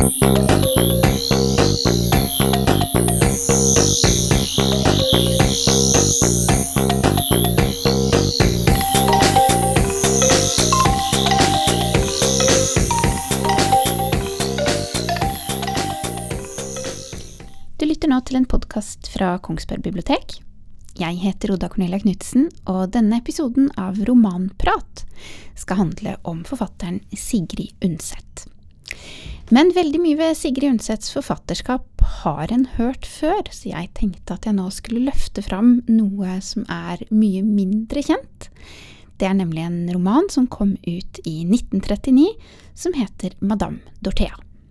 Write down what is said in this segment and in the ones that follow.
Du lytter nå til en podcast fra Kongsberg Bibliotek. Jeg heter Oda Cornelia Knudsen, og denne episoden av Romanprat skal handle om forfatteren Sigrid Undset. Men veldig mye ved Sigrid Undsets forfatterskap har en hørt før, så jeg tenkte at jeg nå skulle løfte fram noe som er mye mindre kjent. Det er nemlig en roman som kom ut i 1939, som heter Madame Dorthea.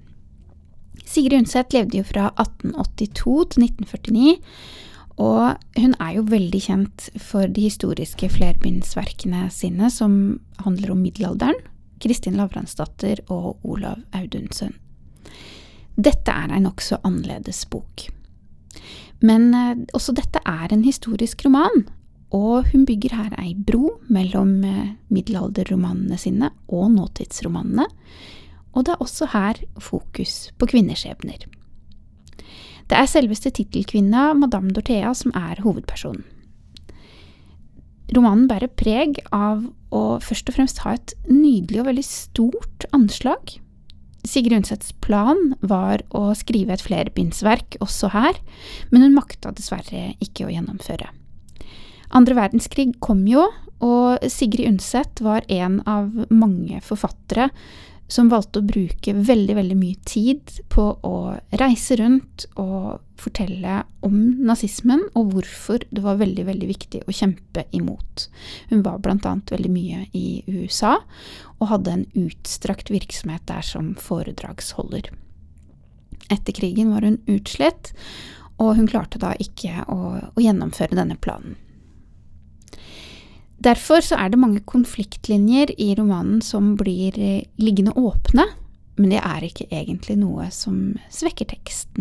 Sigrid Undset levde jo fra 1882 til 1949, og hun er jo veldig kjent for de historiske flerbindsverkene sine som handler om middelalderen, Kristin Lavransdatter og Olav Audunsen. Dette er en også annerledes bok. Men også dette er en historisk roman, og hun bygger her ei bro mellom middelalderromanene sine og nåtidsromanene, og det er også her fokus på kvinneskjebner. Det er selveste titelkvinna, Madame Dorthea, som er hovedpersonen. Romanen bærer preg av å først og fremst ha et nydelig og veldig stort anslag. Sigrid Undsets plan var å skrive et flerbindsverk også her, men hun makta dessverre ikke å gjennomføre. Andre verdenskrig kom jo, og Sigrid Undset var en av mange forfattere som valgte å bruke veldig, veldig mye tid på å reise rundt og fortelle om nazismen og hvorfor det var veldig, veldig viktig å kjempe imot. Hun var blant annet veldig mye i USA og hadde en utstrakt virksomhet der som foredragsholder. Etter krigen var hun utslett, og hun klarte da ikke å gjennomføre denne planen. Derfor så er det mange konfliktlinjer i romanen som blir liggende åpne, men det er ikke egentlig noe som svekker teksten.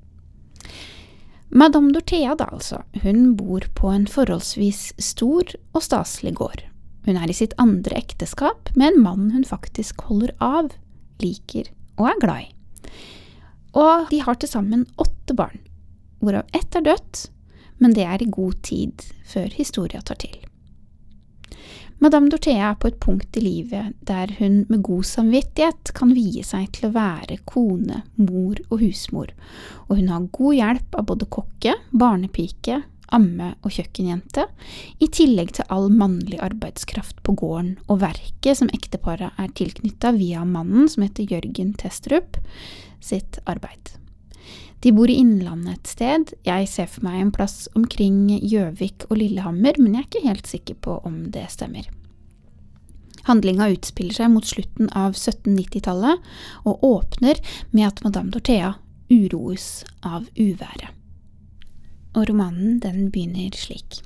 Madame Dorthea da altså, hun bor på en forholdsvis stor og staselig gård. Hun er i sitt andre ekteskap med en mann hun faktisk holder av, liker og er glad i. Og de har til sammen 8 barn, hvorav 1 er dødt, men det er i god tid før historia tar til. Madame Dorthea er på et punkt i livet der hun med god samvittighet kan vie seg til å være kone, mor og husmor, og hun har god hjelp av både kokke, barnepike, amme og kjøkkenjente, i tillegg til all mannlig arbeidskraft på gården og verket som ekteparet er tilknyttet via mannen som heter Jørgen Testrup sitt arbeid. De bor i Innlandet et sted. Jeg ser for meg en plass omkring Gjøvik og Lillehammer, men jeg er ikke helt sikker på om det stemmer. Handlinga utspiller seg mot slutten av 1790-tallet og åpner med at Madame Dorthea uroes av uværet. Og romanen den begynner slik.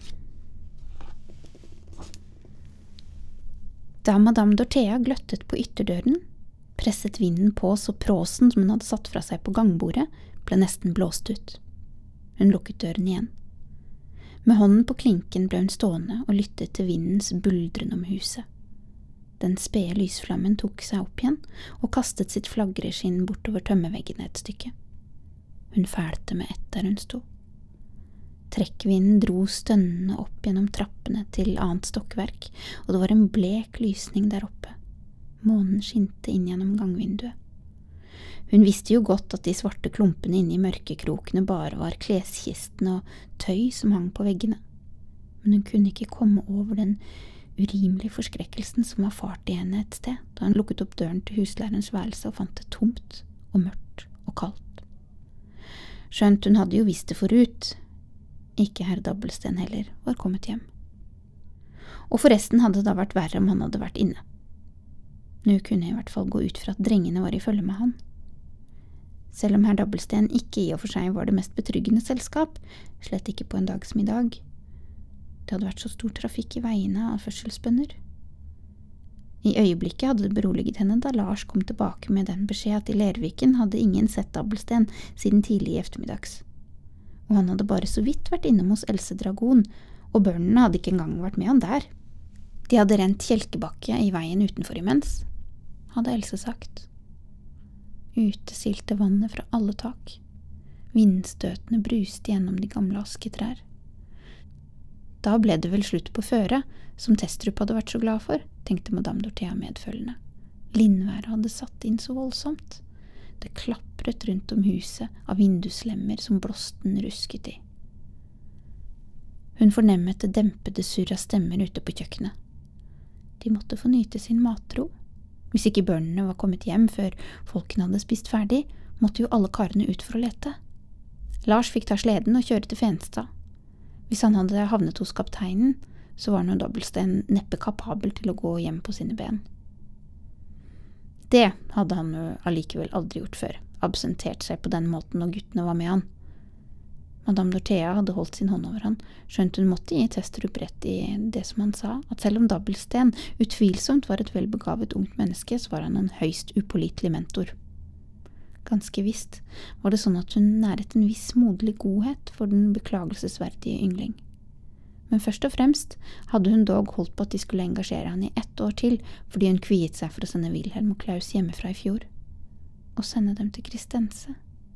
Da Madame Dorthea gløttet på ytterdøren, presset vinden på så fråsen som hun hadde satt fra seg på gangbordet, ble nesten blåst ut. Hun lukket døren igjen. Med hånden på klinken ble hun stående og lyttet til vindens buldren om huset. Den spede lysflammen tok seg opp igjen og kastet sitt flagreskinn bortover tømmerveggene et stykke. Hun fælte med ett der hun sto. Trekkvinden dro stønnende opp gjennom trappene til annet stokkverk, og det var en blek lysning der oppe. Månen skinte inn gjennom gangvinduet. Hun visste jo godt at de svarte klumpene inne i mørkekrokene bare var kleskistene og tøy som hang på veggene. Men hun kunne ikke komme over den urimelige forskrekkelsen som var fart i henne et sted, da hun lukket opp døren til huslærerens værelse og fant det tomt og mørkt og kaldt. Skjønt hun hadde jo visst det forut. Ikke herr Dabbelsten heller var kommet hjem. Og forresten hadde det da vært verre om han hadde vært inne. Nå kunne jeg i hvert fall gå ut fra at drengene var i følge med han. Selv om herr Dabbelsten ikke i og for seg var det mest betryggende selskap, slett ikke på en dag som i dag. Det hadde vært så stor trafikk i veiene av fødselsbønner. I øyeblikket hadde det beroliget henne da Lars kom tilbake med den beskjed at i Lerviken hadde ingen sett Dabbelsten siden tidlig i eftermiddags. Og han hadde bare så vidt vært innom hos Else Dragon, og børnene hadde ikke engang vært med han der. De hadde rent kjelkebakke i veien utenfor imens, hadde Else sagt. Ute silte vannet fra alle tak. Vindstøtene bruste gjennom de gamle asketrær. Da ble det vel slutt på føret, som Testrup hadde vært så glad for, tenkte Madame Dorthea medfølgende. Lindværet hadde satt inn så voldsomt. Det klappret rundt om huset av vinduslemmer som blåsten rusket i. Hun fornemmet det dempede surr av stemmer ute på kjøkkenet. De måtte få nyte sin matro. Hvis ikke bøndene var kommet hjem før folkene hadde spist ferdig, måtte jo alle karene ut for å lete. Lars fikk ta sleden og kjøre til Fenstad. Hvis han hadde havnet hos kapteinen, så var nå Dobbelsten neppe kapabel til å gå hjem på sine ben. Det hadde han jo allikevel aldri gjort før, absentert seg på den måten når guttene var med han. Madame Dorthea hadde holdt sin hånd over han, skjønt hun måtte gi Testrup rett i det som han sa, at selv om Dobbelsten utvilsomt var et velbegavet ungt menneske, så var han en høyst upålitelig mentor. Ganske visst var det sånn at hun næret en viss moderlig godhet for den beklagelsesverdige yngling. Men først og fremst hadde hun dog holdt på at de skulle engasjere han i 1 år til, fordi hun kviet seg for å sende Wilhelm og Klaus hjemmefra i fjor, og sende dem til Kristense.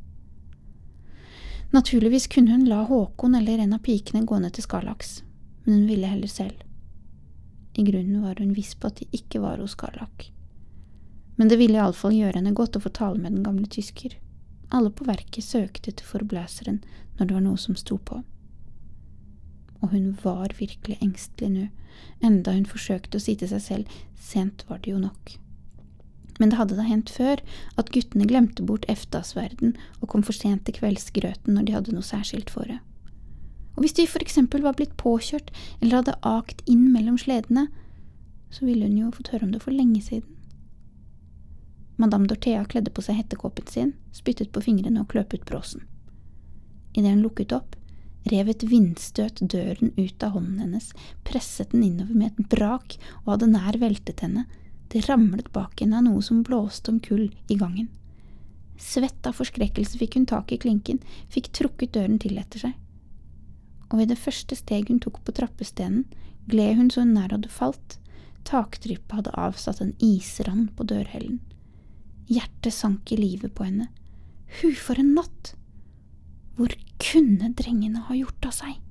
Naturligvis kunne hun la Håkon eller en av pikene gå ned til Skarlaks, men hun ville heller selv. I grunnen var hun viss på at de ikke var hos Skarlak. Men det ville i alle fall gjøre henne godt å få tale med den gamle tysker. Alle på verket søkte til forblæseren når det var noe som sto på. Og hun var virkelig engstelig nå, enda hun forsøkte å si til seg selv, sent var det jo nok. Men det hadde da hendt før at guttene glemte bort eftasverden og kom for sent til kveldsgrøten når de hadde noe særskilt for det. Og hvis de for eksempel var blitt påkjørt eller hadde akt inn mellom sledene, så ville hun jo fått høre om det for lenge siden. Madame Dorthea kledde på seg hettekåpen sin, spyttet på fingrene og kløp ut bråsen. I det hun lukket opp, rev et vindstøt døren ut av hånden hennes, presset den innover med et brak og hadde nær veltet henne. Det ramlet bak henne av noe som blåste om kull i gangen. Svett av forskrekkelse fikk hun tak i klinken, fikk trukket døren til etter seg. Og ved det første steg hun tok på trappestenen, gled hun så nær hadde falt. Takdryppet hadde avsatt en isrand på dørhellen. Hjertet sank i livet på henne. Hu, for en natt! Hvor kunne drengene ha gjort av seg?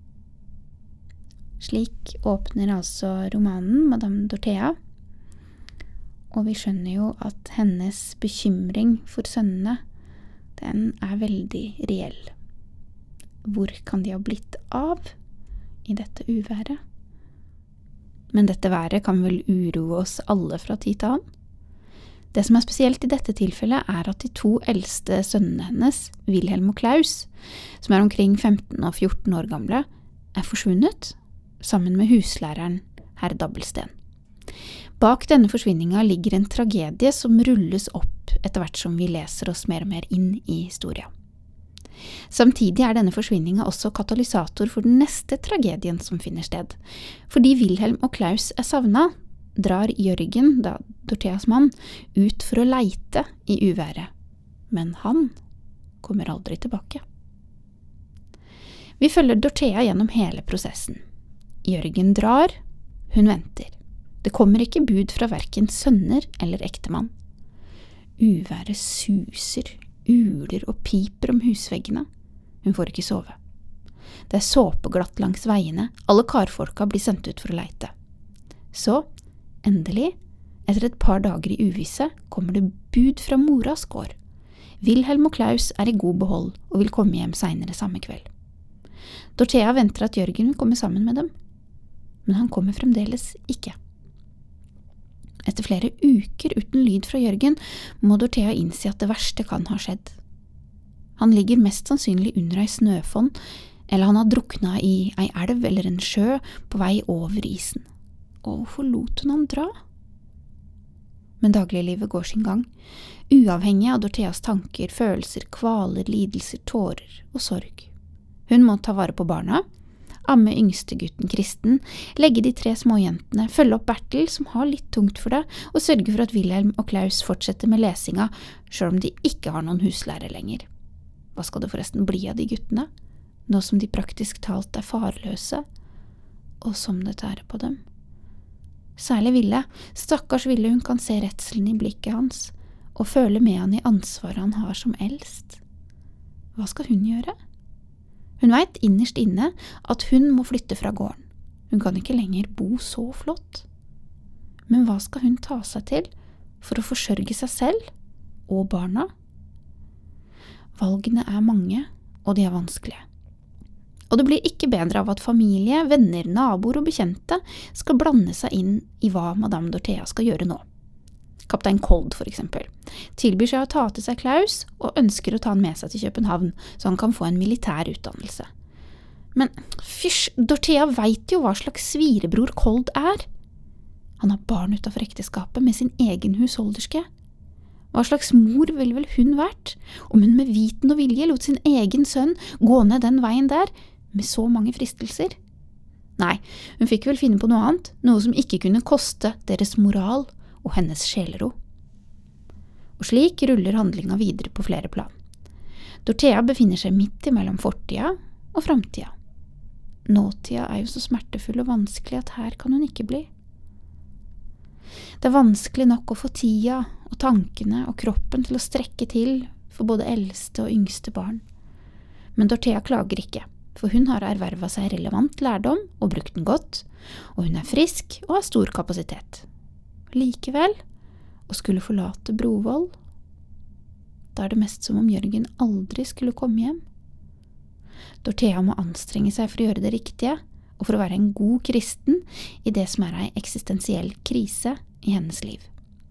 Slik åpner altså romanen Madame Dorthea, og vi skjønner jo at hennes bekymring for sønnene, den er veldig reell. Hvor kan de ha blitt av i dette uværet? Men dette været kan vel uroe oss alle fra tid til annen? Det som er spesielt i dette tilfellet er at de 2 eldste sønnene hennes, Wilhelm og Klaus, som er omkring 15 og 14 år gamle, er forsvunnet, sammen med huslæreren herr Dobbelsten. Bak denne forsvinninga ligger en tragedie som rulles opp etter hvert som vi leser oss mer og mer inn i historia. Samtidig er denne forsvinninga også katalysator for den neste tragedien som finner sted. Fordi Wilhelm og Klaus er savnet, drar Jørgen, da Dortheas mann, ut for å leite i uværet. Men han kommer aldri tilbake. Vi følger Dorthea gjennom hele prosessen. Jørgen drar, hun venter. Det kommer ikke bud fra hverken sønner eller ektemann. Uværet suser, uler og piper om husveggene. Hun får ikke sove. Det er såpeglatt langs veiene, alle karfolka blir sendt ut for å leite. Så, endelig, etter et par dager i uvisse, kommer det bud fra moras gård. Wilhelm og Klaus er i god behold og vil komme hjem senere samme kveld. Dorthea venter at Jørgen vil komme sammen med dem, men han kommer fremdeles ikke. Etter flere uker uten lyd fra Jørgen må Dorthea innse at det verste kan ha skjedd. Han ligger mest sannsynlig under ei snøfonn, eller han har druknet i ei elv eller en sjø på vei over isen. Og hvorfor lot hun han dra? Men dagliglivet går sin gang, uavhengig av Dortheas tanker, følelser, kvaler, lidelser, tårer og sorg. Hun må ta vare på barna, amme yngstegutten Kristen, legge de 3 småjentene, følge opp Bertel, som har litt tungt for det, og sørge for at Wilhelm og Klaus fortsetter med lesinga, selv om de ikke har noen huslærer lenger. Hva skal det forresten bli av de guttene, nå som de praktisk talt er farløse, og som det tærer på dem? Særlig Ville, stakkars Ville, hun kan se redselen i blikket hans, og føler med han i ansvaret han har som eldst. Hva skal hun gjøre? Hun vet innerst inne at hun må flytte fra gården. Hun kan ikke lenger bo så flott. Men hva skal hun ta seg til for å forsørge seg selv og barna? Valgene er mange, og de er vanskelige. Og det blir ikke bedre av at familie, venner, naboer og bekjente skal blande seg inn i hva Madame Dorthea skal gjøre nå. Kaptein Cold, for eksempel, tilbyr seg å ta til seg Klaus og ønsker å ta han med seg til København, så han kan få en militær utdannelse. Men fysj, Dorthea vet jo hva slags svirebror Cold er. Han har barn utenfor ekteskapet med sin egen husholderske. Hva slags mor ville vel hun vært, om hun med viten og vilje lot sin egen sønn gå ned den veien der, med så mange fristelser? Nei, hun fikk vel finne på noe annet, noe som ikke kunne koste deres moral og hennes sjelero. Og slik ruller handlinga videre på flere plan. Dorthea befinner seg midt imellom fortida og framtida. Nåtida er jo så smertefull og vanskelig at her kan hun ikke bli. Det er vanskelig nok å få tida og tankene og kroppen til å strekke til for både eldste og yngste barn. Men Dorthea klager ikke, for hun har ervervet seg relevant lærdom og brukt den godt, og hun er frisk og har stor kapasitet. Likevel, å skulle forlate Brovoll, da er det mest som om Jørgen aldri skulle komme hjem. Dorthea må anstrenge seg for å gjøre det riktige, og for å være en god kristen i det som er en eksistensiell krise i hennes liv.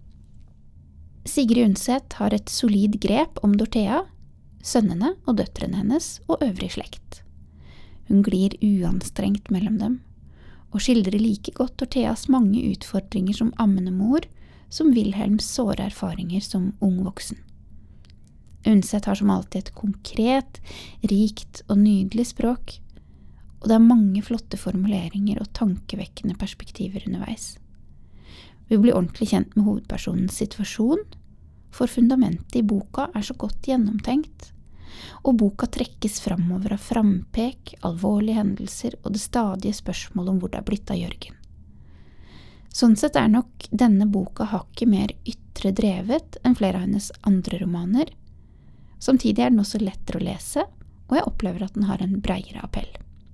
Sigrid Undset har et solid grep om Dorthea, sønnene og døtrene hennes og øvrig slekt. Hun glir uanstrengt mellom dem, og skildrer like godt Dortheas mange utfordringer som ammende mor, som Wilhelms såre erfaringer som ung voksen. Undset har som alltid et konkret, rikt og nydelig språk, og det er mange flotte formuleringer og tankevekkende perspektiver underveis. Vi blir ordentlig kjent med hovedpersonens situasjon, for fundamentet i boka er så godt gjennomtenkt, og boka trekkes framover av frampek, alvorlige hendelser og det stadige spørsmålet om hvor det er blitt av Jørgen. Sånn sett er nok denne boka hakket mer ytre drevet enn flere av hennes andre romaner. Samtidig er den også lettere å lese, og jeg opplever at den har en bredere appell.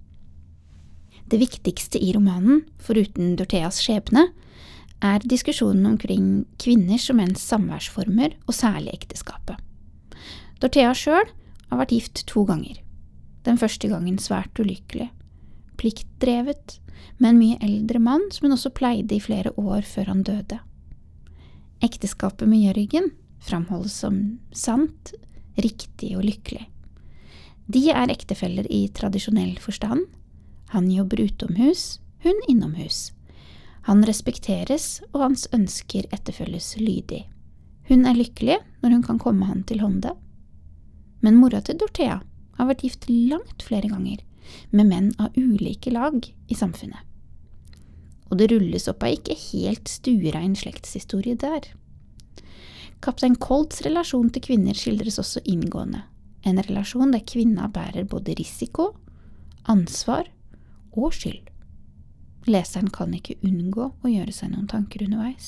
Det viktigste i romanen, foruten Dortheas skjebne, er diskusjonen omkring kvinners og menns samværsformer og særlig ekteskapet. Dorthea selv har vært gift 2 ganger. Den første gangen svært ulykkelig, pliktdrevet, med en mye eldre mann som hun også pleide i flere år før han døde. Ekteskapet med Jørgen framholdes som sant, riktig og lykkelig. De er ektefeller i tradisjonell forstand. Han jobber utomhus, hun innomhus. Han respekteres, og hans ønsker etterfølges lydig. Hun er lykkelig når hun kan komme han til hånde. Men mora til Dorthea har vært gift langt flere ganger, med menn av ulike lag i samfunnet. Og det rulles opp av ikke helt stuerein slektshistorie der. Kaptein Colds relasjon til kvinner skildres også inngående. En relasjon der kvinna bærer både risiko, ansvar og skyld. Leseren kan ikke unngå å gjøre seg noen tanker underveis.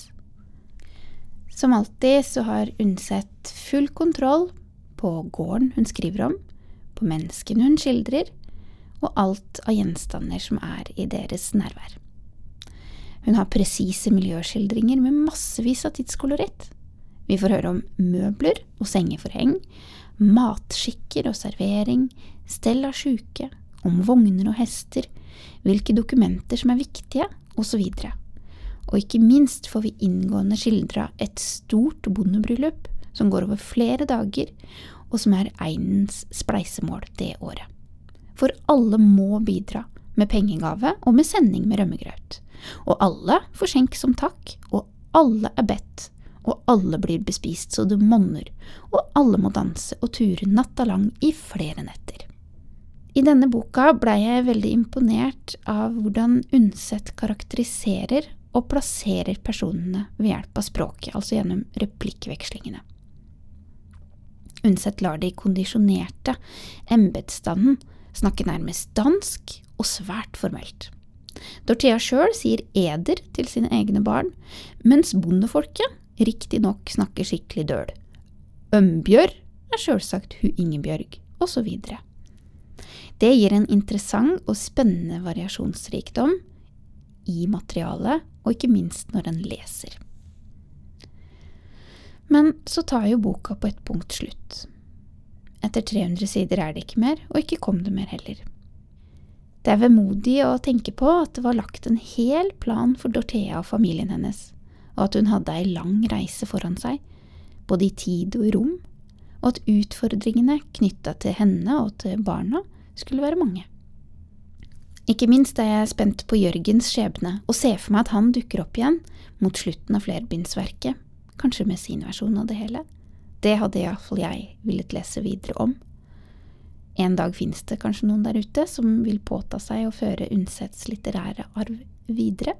Som alltid så har Undset full kontroll på gården hun skriver om, på menneskene hun skildrer, og alt av gjenstander som er i deres nærvær. Hun har presise miljøskildringer med massevis av tidskoloritt. Vi får høre om møbler og sengeforheng, matskikker og servering, stell av syke, om vogner og hester, hvilke dokumenter som er viktige, og så videre. Og ikke minst får vi inngående skildra et stort bondebryllup som går over flere dager, og som er egnens spleisemål det året. For alle må bidra med pengegave og med sending med rømmegraut. Og alle får skjenk som takk, og alle er bedt, og alle blir bespist så det monner, og alle må danse og ture natta lang i flere netter. I denne boka ble jeg veldig imponert av hvordan Undset karakteriserer og plasserer personene ved hjelp av språket, altså gjennom replikkvekslingene. Undset lar de kondisjonerte embetsstanden snakke nærmest dansk og svært formelt. Dorthea selv sier eder til sine egne barn, mens bondefolket riktig nok snakker skikkelig døl. Ømbjørg selvsagt hun Ingebjørg, og så videre. Det gir en interessant og spennende variasjonsrikdom i materialet, og ikke minst når en leser. Men så tar jo boka på et punkt slutt. Etter 300 sider det ikke mer, og ikke kom det mer heller. Det vemodig å tenke på at det var lagt en hel plan for Dorthea og familien hennes, og at hun hadde en lang reise foran seg, både i tid og i rom, og at utfordringene knyttet til henne og til barna skulle være mange. Ikke minst jeg spent på Jørgens skjebne, og ser for meg at han dukker opp igjen mot slutten av flerbindsverket, kanskje med sin versjon av det hele. Det hadde i hvert fall jeg villet lese videre om. En dag finnes det kanskje noen der ute som vil påta seg å føre Undsets litterære arv videre.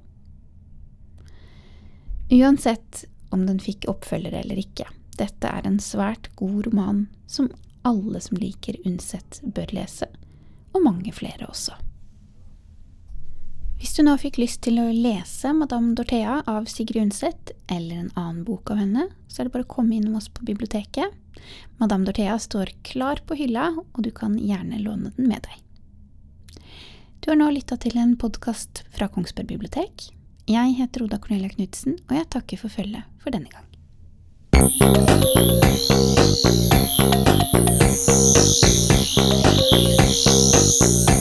Uansett om den fikk oppfølger eller ikke, dette er en svært god roman som alle som liker Undset bør lese, og mange flere også. Hvis du nå fikk lyst til å lese Madame Dorthea av Sigrid Undset, eller en annen bok av henne, så er det bare å komme innom oss på biblioteket. Madame Dorthea står klar på hylla, og du kan gjerne låne den med deg. Du har nå lyttet til en podcast fra Kongsberg bibliotek. Jeg heter Oda Cornelia Knudsen, og jeg takker for følget for denne gang. Thank you.